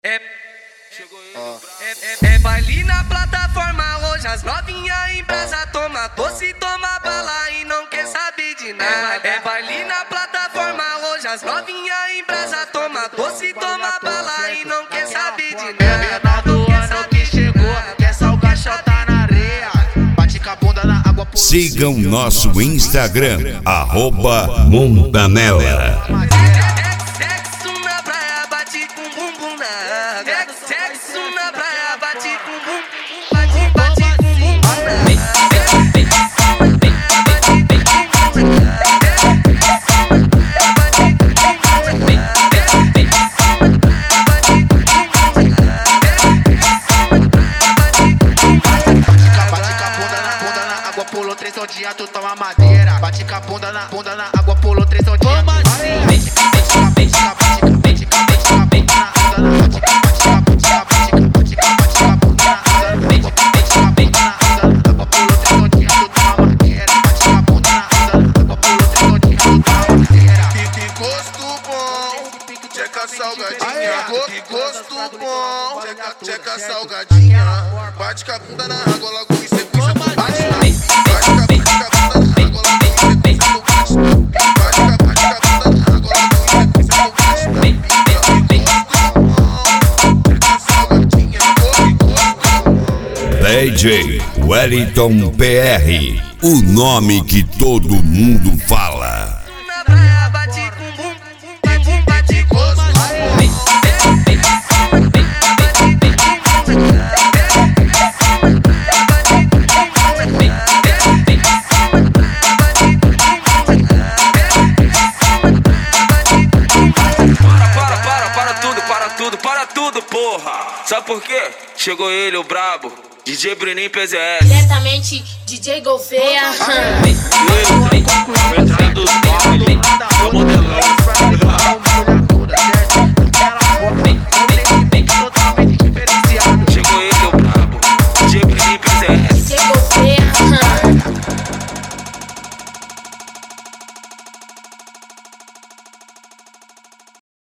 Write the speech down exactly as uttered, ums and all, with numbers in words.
É, é, é baile na plataforma, hoje as novinha em brasa toma doce, toma bala e não quer saber de nada. É baile na plataforma, hoje as novinha em brasa toma doce, toma bala e não quer saber de nada. Não quer saber de nada. Quer salgar, chota na areia. Bate com a bunda na água. Sigam nosso Instagram, arroba Montanella. Sexo na praia, bate com bumbum na água. Sexo na praia, bate com bumbum, bate, bate com bumbum na pulou três ondinhas, tu toma madeira. Bate com a bunda na bunda na água, pulou três ondinhas. Como assim? Bate com a bate com a bate com a bate com a bate com a bunda na bate com a bate com a bate com a bate com a bate com a bunda na bate com a bate com a bunda na água, pulou três ondinhas, tu toma madeira. Bate com a bunda na água, pulou três ondinhas, tu toma madeira. Que gosto bom, tcheca salgadinha. Que gosto bom, tcheca tcheca salgadinha. Bate com a bunda na água, logo em sequência tu bate. D J Wellington P R, o nome que todo mundo fala. na praia, bate com bumbum, bate, bate com Para tudo, porra! Sabe por quê? Chegou ele, o brabo, D J Bruninho P Z S. Diretamente, D J Gouveia. E ele, o entrada dos top, o modelão.